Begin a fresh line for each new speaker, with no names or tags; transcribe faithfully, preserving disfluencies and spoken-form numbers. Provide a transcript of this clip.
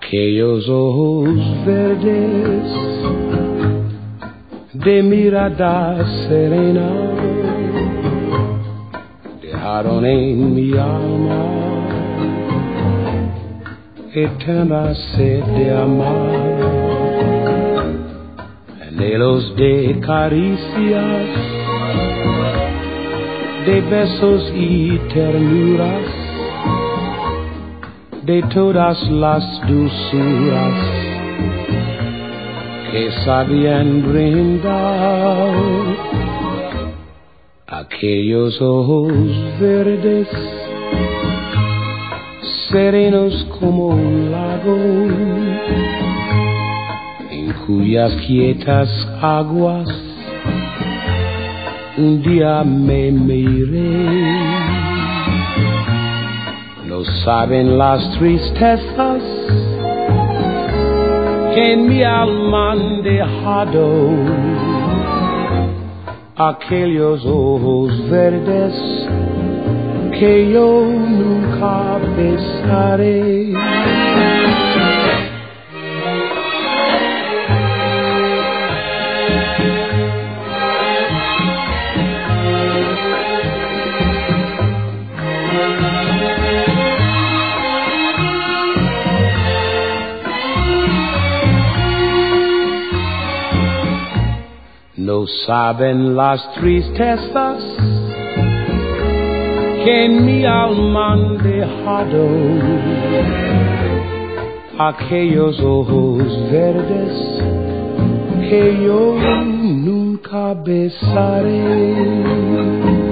Aquellos ojos verdes de mirada serena dejaron en mi alma eterna sed de amar, anhelos de caricias, de besos y ternuras, de todas las dulzuras que sabían brindar. Aquellos ojos verdes, serenos como un lago, en cuyas quietas aguas un día me miré. No saben las tristezas que en mi alma han dejado aquellos ojos verdes que yo nunca besaré. No saben las tristezas que en mi alma han dejado aquellos ojos verdes que yo nunca besaré.